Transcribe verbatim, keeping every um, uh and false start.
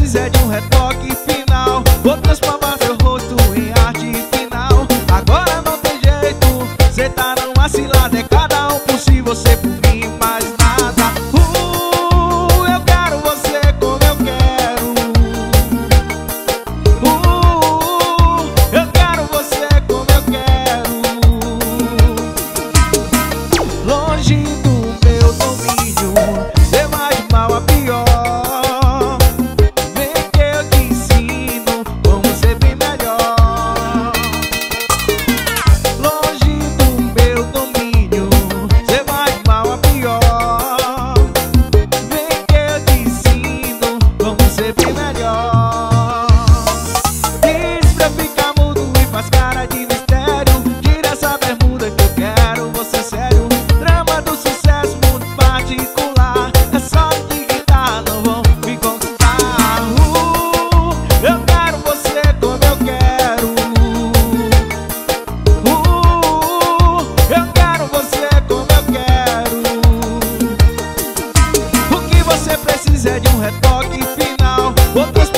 precisa é de um retoque final. Vou transformar seu rosto em arte final. Agora não tem jeito, cê tá numa cilada. É cada um por si, você por mim, mais nada. Uh, eu quero você como eu quero. Uh, eu quero você como eu quero. Longe do meu domínio, ser mais mal a pior. Vem que eu te ensino como ser bem melhor. Longe do meu domínio, ser mais mal a pior. Vem que eu te ensino como ser bem melhor. Diz pra ficar mudo e faz cara de mistério. Tira essa bermuda que eu quero você sério. Drama do sucesso, muito particular. É só de guitarra, não vão me conquistar. Uh, eu quero você como eu quero. Uh, eu quero você como eu quero. O que você precisa é de um retoque final. Outras